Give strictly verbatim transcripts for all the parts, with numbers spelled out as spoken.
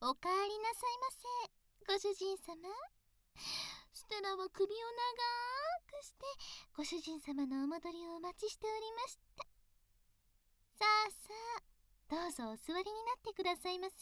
おかえりなさいませ、ご主人様。ステラは首を長くしてご主人様のお戻りをお待ちしておりました。さあさあ、どうぞお座りになってくださいませ。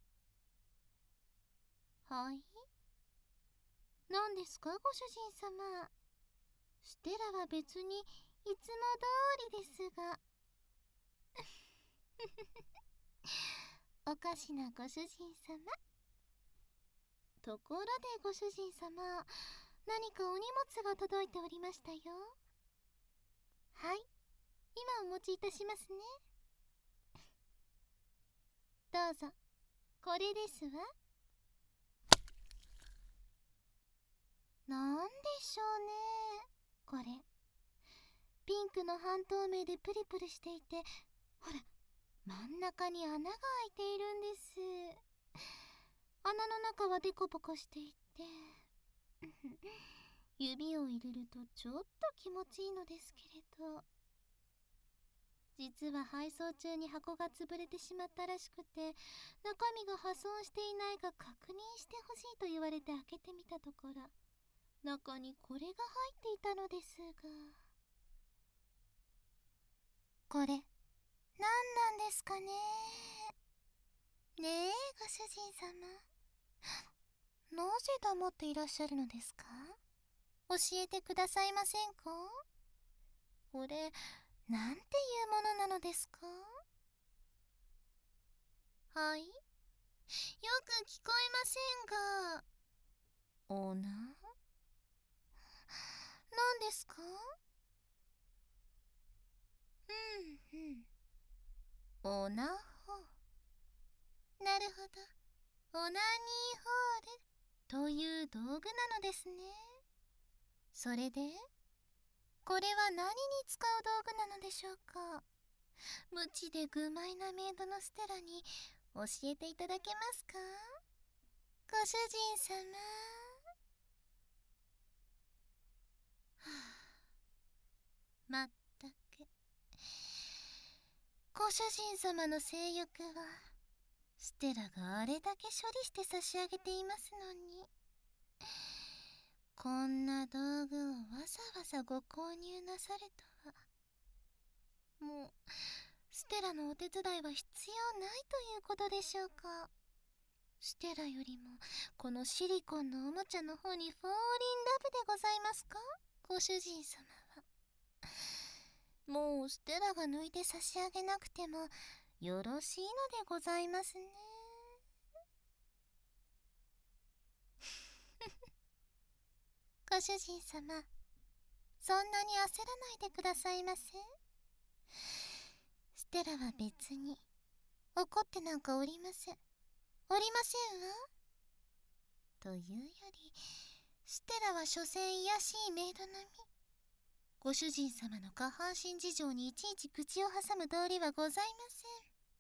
はい、何ですかご主人様。ステラは別にいつも通りですがおかしなご主人様。ところでご主人様、何かお荷物が届いておりましたよ。はい、今お持ちいたしますね。どうぞ。これですわ。なんでしょうね、これ。ピンクの半透明でプリプリしていて、ほら、真ん中に穴が開いているんです。穴の中はデコボコしていて指を入れるとちょっと気持ちいいのですけれど、実は配送中に箱が潰れてしまったらしくて、中身が破損していないか確認してほしいと言われて開けてみたところ、中にこれが入っていたのですが、これ何なんですかね。ねえご主人様、なぜ黙っていらっしゃるのですか。教えてくださいませんか。これなんていうものなのですか。はい、よく聞こえませんが、おな、なんですか。うんうん、オナホ。なるほど、オナニーホールという道具なのですね。それでこれは何に使う道具なのでしょうか。無知で愚昧なメイドのステラに教えていただけますか、ご主人様。はあ、まったくご主人様の性欲はステラがあれだけ処理して差し上げていますのに、こんな道具をわざわざご購入なさるとは。もうステラのお手伝いは必要ないということでしょうか。ステラよりもこのシリコンのおもちゃの方にフォーリンラブでございますか、ご主人様は。もうステラが抜いて差し上げなくてもよろしいのでございますね。ご主人様、そんなに焦らないでくださいませ。ステラは別に怒ってなんかおりません。おりませんわ。というより、ステラは所詮卑しいメイド並み。ご主人様の下半身事情にいちいち口を挟む道理はございませ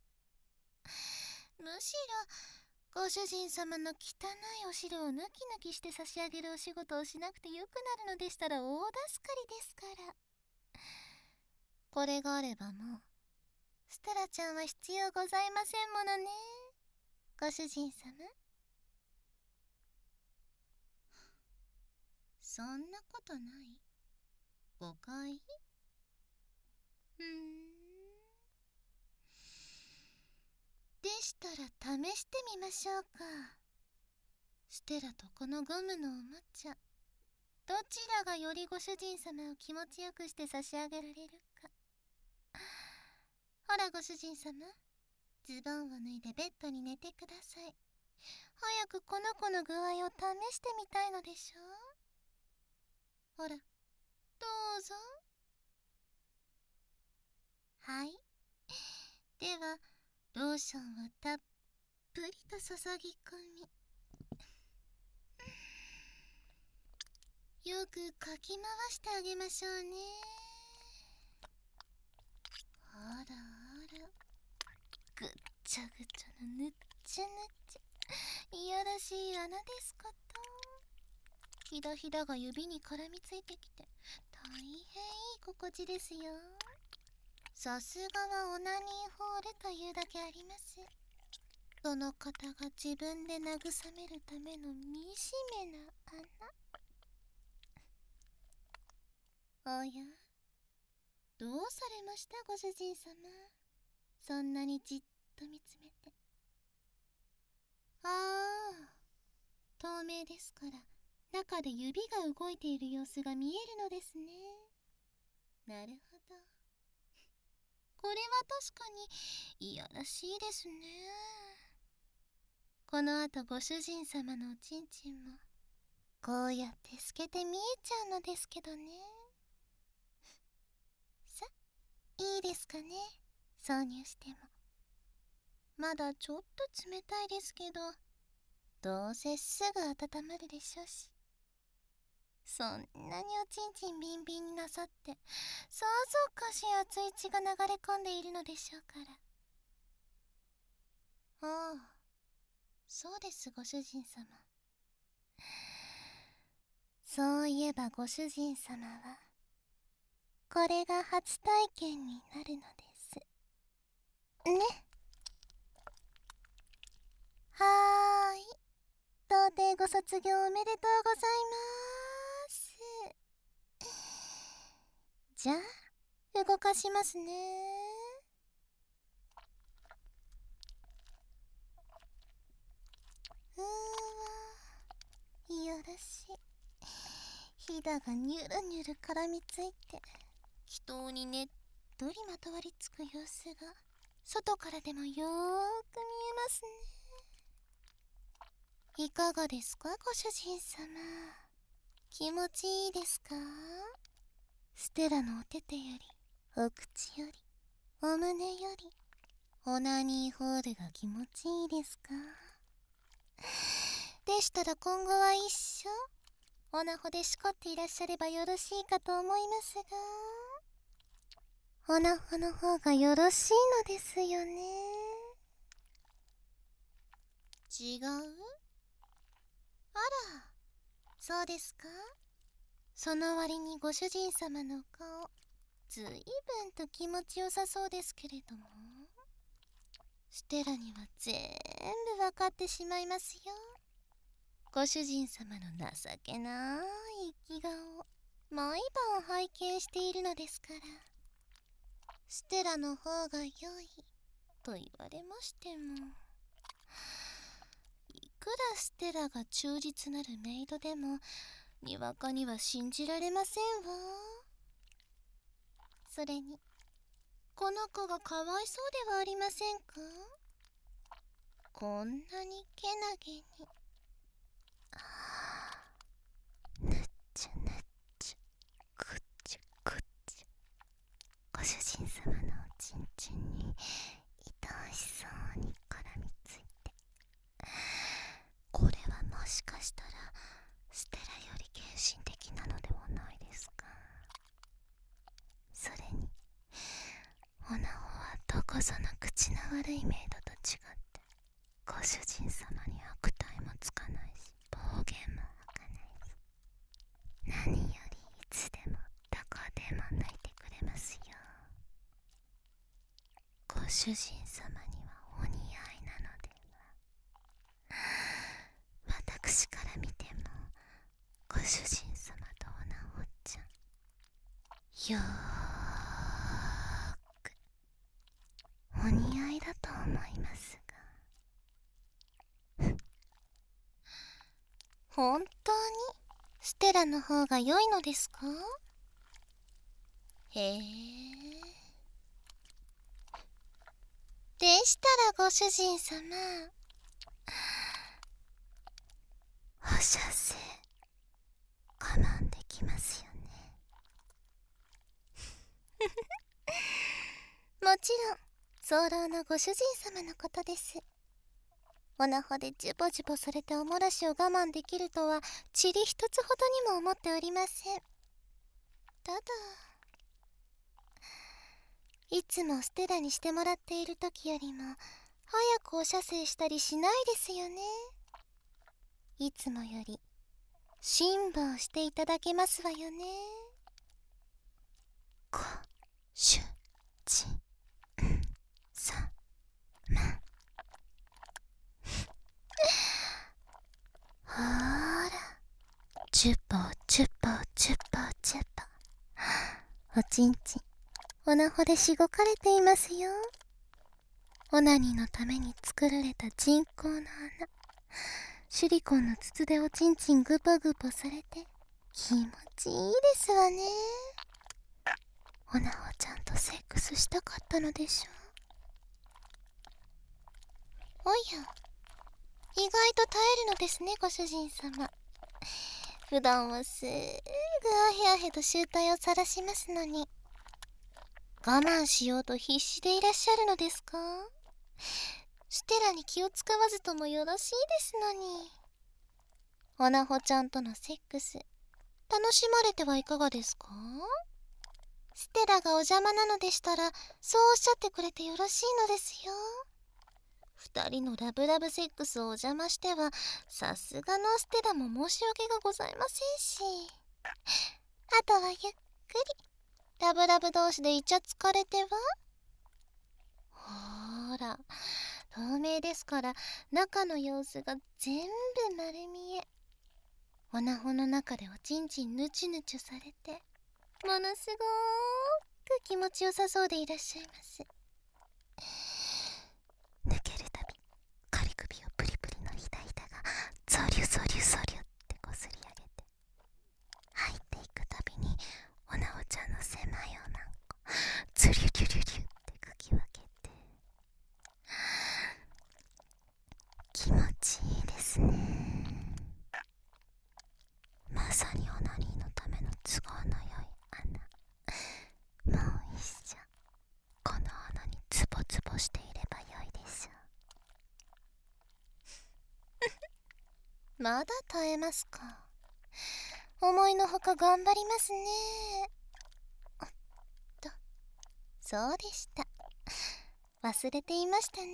ん。むしろご主人様の汚いお汁を抜き抜きして差し上げるお仕事をしなくてよくなるのでしたら大助かりですから。これがあればもうステラちゃんは必要ございませんものね、ご主人様。そんなことない？誤解？ふーん。でしたら試してみましょうか。ステラとこのゴムのおもちゃ、どちらがよりご主人様を気持ちよくして差し上げられるか。ほらご主人様、ズボンを脱いでベッドに寝てください。早くこの子の具合を試してみたいのでしょう。ほら、どうぞ。はい、ではローションをたっぷりと注ぎ込み、よくかき回してあげましょうね。あらあら、ぐっちゃぐちゃなぬっちゃぬっちゃ、いやらしい穴ですこと。ひだひだが指に絡みついてきて大変いい心地ですよ。さすがはオナニーホールというだけあります。 その方が自分で慰めるための惨めな穴。おや、どうされましたご主人様。そんなにじっと見つめて。ああ、透明ですから中で指が動いている様子が見えるのですね。なるほど。これは確かにいやらしいですね。このあとご主人様のおちんちんもこうやって透けて見えちゃうのですけどね。さ、いいですかね、挿入しても。まだちょっと冷たいですけど、どうせすぐ温まるでしょうし。そんなにおちんちんビンビンになさってさぞかし熱い血が流れ込んでいるのでしょうから。ああ、そうですご主人様。そういえばご主人様はこれが初体験になるのですね。はーい、童貞ご卒業おめでとうございます。じゃあ動かしますね。うーわ、いやらしい。ひだがニュルニュル絡みついて気筒にねっとりまとわりつく様子が外からでもよーく見えますね。いかがですかご主人様。気持ちいいですか。ステラのお手手よりお口よりお胸よりオナニーホールが気持ちいいですか。でしたら今後は一緒オナホでしこっていらっしゃればよろしいかと思いますが。オナホの方がよろしいのですよね。違う？あら、そうですか。その割にご主人様の顔ずいぶんと気持ちよさそうですけれども。ステラには全部わかってしまいますよ。ご主人様の情けない生き顔毎晩拝見しているのですから。ステラの方が良いと言われましても、いくらステラが忠実なるメイドでもにわかには信じられませんわ。それにこの子がかわいそうではありませんか。こんなにけなげに。ぬっちゅぬっちゅくっちゅくっちゅ、ご主人様のおちんちんに愛おしそうに絡みついて。これはもしかしたらステラより献身的なのではないですか。それにオナホはどこぞの口の悪いメイドと違ってご主人様に悪態もつかないし暴言も吐かないし、何よりいつでもどこでも抜いてくれますよ。ご主人様にはお似合いなのでは。私から見てもご主人様とオナホちゃんよーくお似合いだと思いますが。本当にステラの方が良いのですか。へえ。でしたらご主人様、お射精我慢できますよね。もちろん早漏のご主人様のことです。オナホでジュボジュボされておもらしを我慢できるとは塵一つほどにも思っておりません。ただいつもステラにしてもらっている時よりも早くお射精したりしないですよね。いつもより辛抱していただけますわよね。ご主人様。 チュポチュポチュポチュポ。おちんちん、オナホでしごかれていますよ。オナニーのために作られた人工の穴。シリコンの筒でおちんちんグポグポされて気持ちいいですわね。オナホちゃんとセックスしたかったのでしょう。おや、意外と耐えるのですね、ご主人様。普段はすぐアヘアヘと醜態を晒しますのに、我慢しようと必死でいらっしゃるのですか？ステラに気を使わずともよろしいですのに。オナホちゃんとのセックス、楽しまれてはいかがですか？ステラがお邪魔なのでしたら、そうおっしゃってくれてよろしいのですよ。二人のラブラブセックスをお邪魔しては、さすがのステラも申し訳がございませんし。あとはゆっくり、ラブラブ同士でイチャつかれては。ほーら、透明ですから中の様子が全部丸見え。オナホの中でおちんちんヌチュヌチュされて、ものすごーく気持ちよさそうでいらっしゃいます。抜けるたび仮首をプリプリのひだひだがゾリュゾリュゾリュってこすり上げて、入っていくたびにオナホちゃんの狭いおなんこズリュリュリュリュってかき分けて、気持ちいいですね。まさにオナニーのための都合の良い穴。もう一緒、この穴にツボツボしていればよいでしょう。まだ耐えますか？思いのほか頑張りますね。おっと、そうでした。忘れていましたね。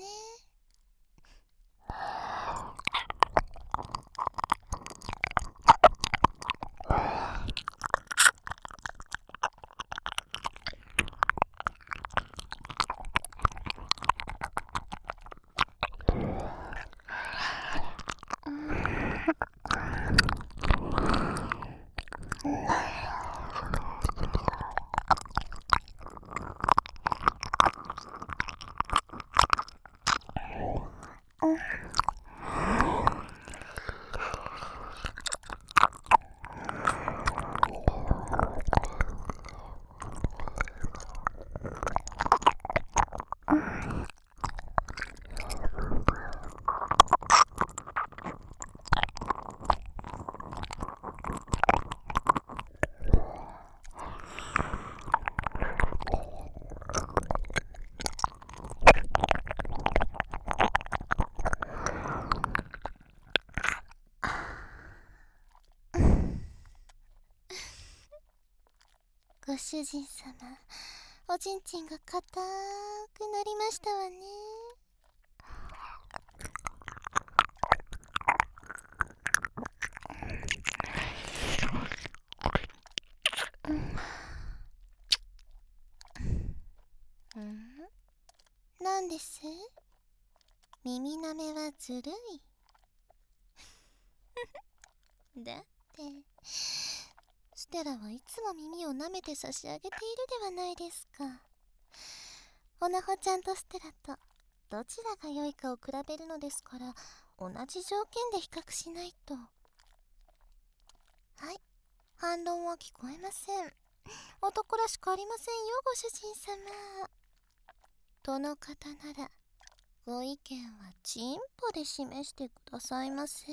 ご主人様、おちんちんが硬くなりましたわね。うん、なんです？耳なめはずるい。だってステラはいつも耳を舐めて差し上げているではないですか。オナホちゃんとステラとどちらが良いかを比べるのですから、同じ条件で比較しないと。はい、反論は聞こえません。男らしくありませんよ、ご主人様。との方ならご意見はチンポで示してくださいませ。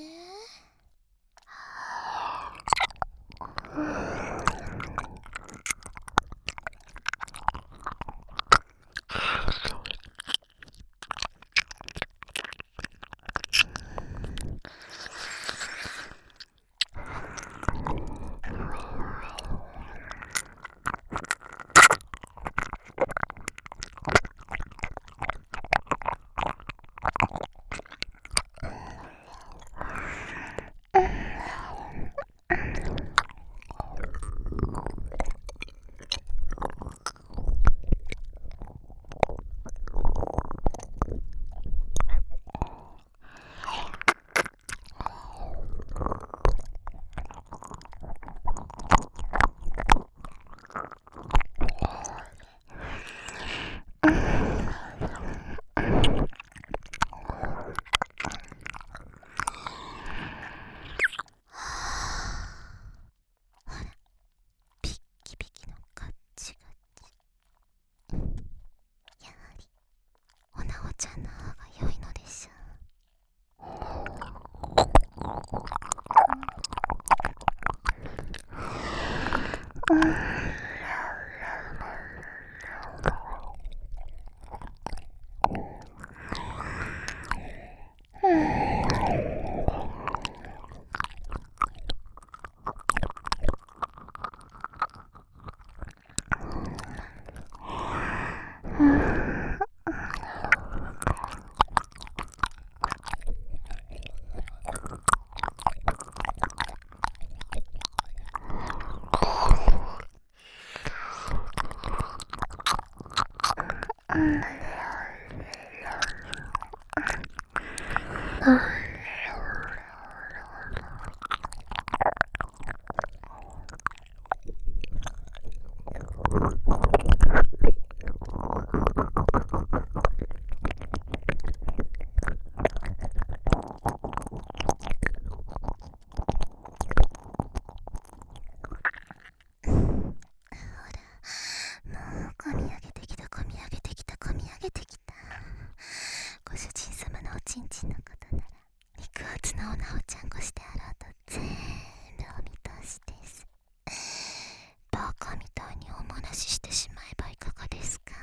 込み上げてきた込み上げてきた込み上げてきた。ご主人様のおちんちんのことなら肉厚なおなおちゃんこしてあろうと全部お見通しです。バカみたいにおもらししてしまえばいかがですか。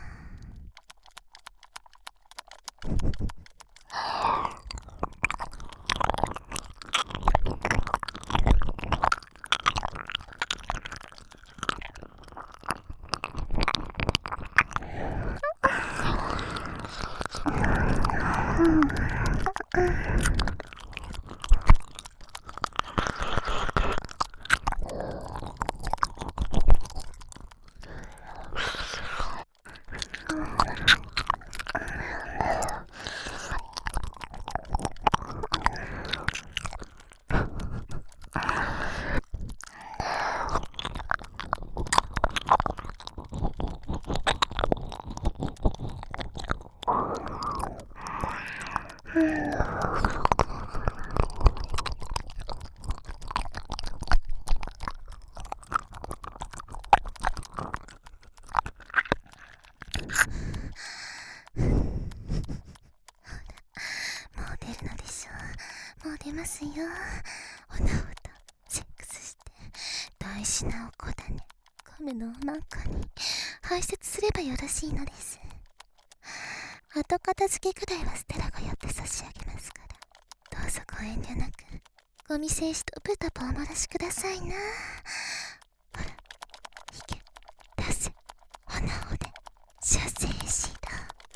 もう出ますよ。おなおとセックスして大事なお子種ガムのおまんこに排泄すればよろしいのです。後片付けくらいはステラがやって差し上げますから、どうぞご遠慮なくご未成しとぶたぽお漏らしくださいな。ほら、いけ、出せ、おなおで射精しだ。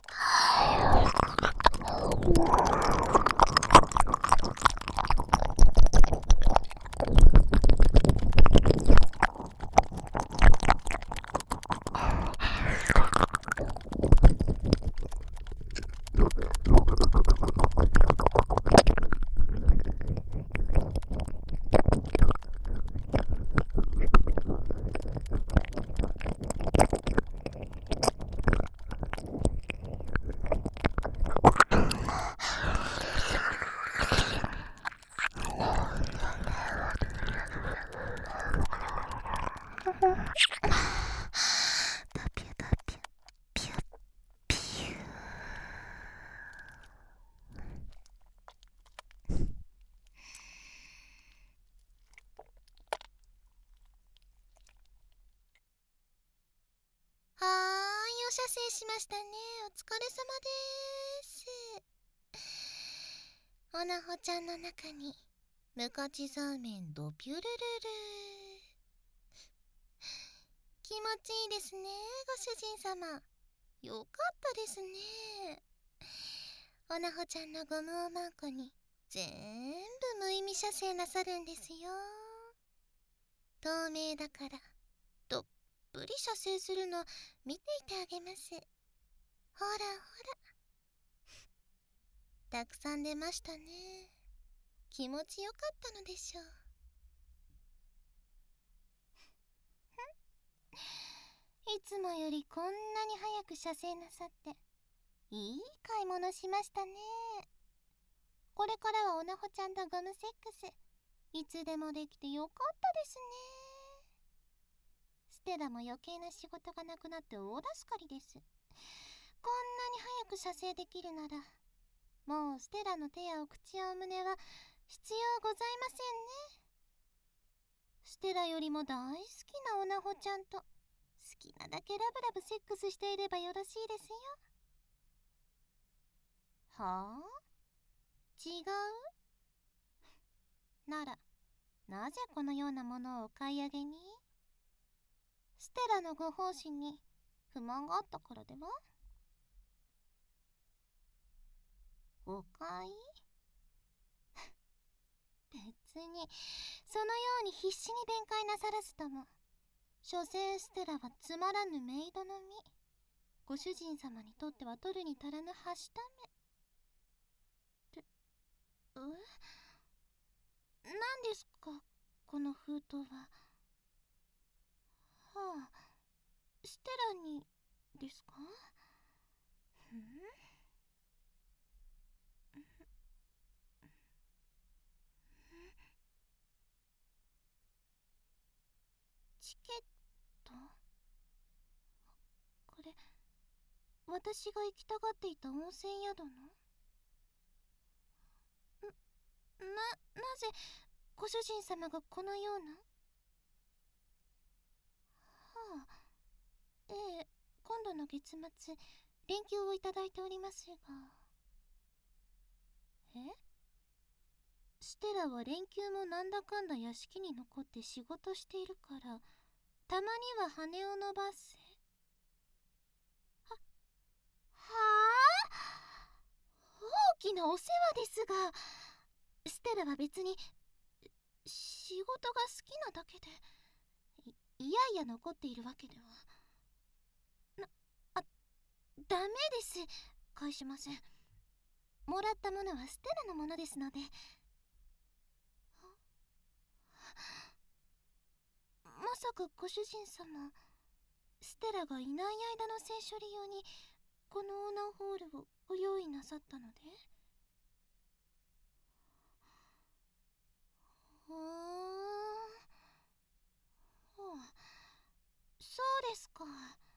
タピュタピュピュピュー。はーい、お射精しましたね。お疲れ様でーす。おなほちゃんの中にムカチザーメンドピュルルル。気持ちいいですね、ご主人様。よかったですね。おなほちゃんのゴムおまんこに全部無意味射精なさるんですよ。透明だからどっぷり射精するの見ていてあげます。ほらほら、たくさん出ましたね。気持ちよかったのでしょう。いつもよりこんなに早く射精なさっていい買い物しましたね。これからはおなほちゃんとゴムセックスいつでもできてよかったですね。ステラも余計な仕事がなくなって大助かりです。こんなに早く射精できるならもうステラの手やお口やお胸は必要ございませんね。ステラよりも大好きなおなほちゃんと好きなだけラブラブセックスしていればよろしいですよ。はあ？違う？ならなぜこのようなものをお買い上げに？ステラのご奉仕に不満があったからでは？誤解？別にそのように必死に弁解なさらずとも、所詮ステラはつまらぬメイドの身。ご主人様にとっては取るに足らぬはしため。 え、何ですかこの封筒は。はあ、ステラにですか？ん？チケット？これ、私が行きたがっていた温泉宿の？な、なぜご主人様がこのような？はあ、ええ、今度の月末連休をいただいておりますが。え？ステラは連休もなんだかんだ屋敷に残って仕事しているからたまには羽を伸ばせ。は、はあ、大きなお世話ですが、ステラは別に仕事が好きなだけでい、いやいや残っているわけでは。な、あ、ダメです。返しません。もらったものはステラのものですので。まさかご主人様、ステラがいない間の性処理用にこのオーナーホールをご用意なさったので？ふーん、ほう、そうですか。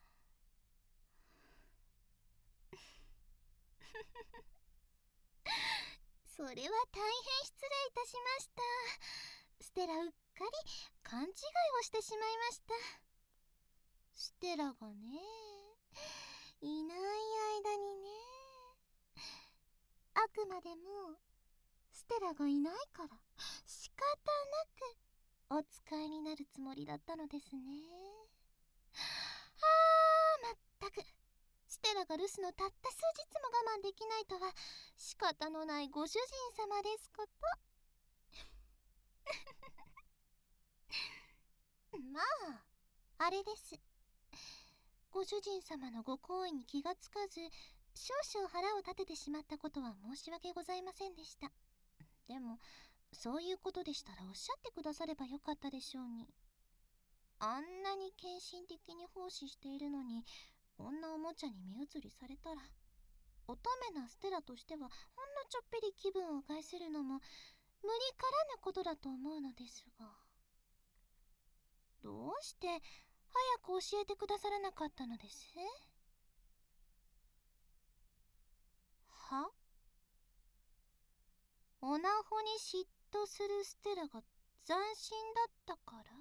それは大変失礼いたしました。ステラうっかり勘違いをしてしまいました。ステラがね、いない間にね。あくまでもステラがいないから仕方なくお使いになるつもりだったのですね。あー、まったく、ステラが留守のたった数日も我慢できないとは仕方のないご主人様ですこと。まあ、あれです。ご主人様のご好意に気がつかず少々腹を立ててしまったことは申し訳ございませんでした。でもそういうことでしたらおっしゃってくださればよかったでしょうに。あんなに献身的に奉仕しているのにこんなおもちゃに目移りされたら、乙女なステラとしてはほんのちょっぴり気分を害するのも無理からぬことだと思うのですが。どうして早く教えてくださらなかったのです？は？オナホに嫉妬するステラが斬新だったから？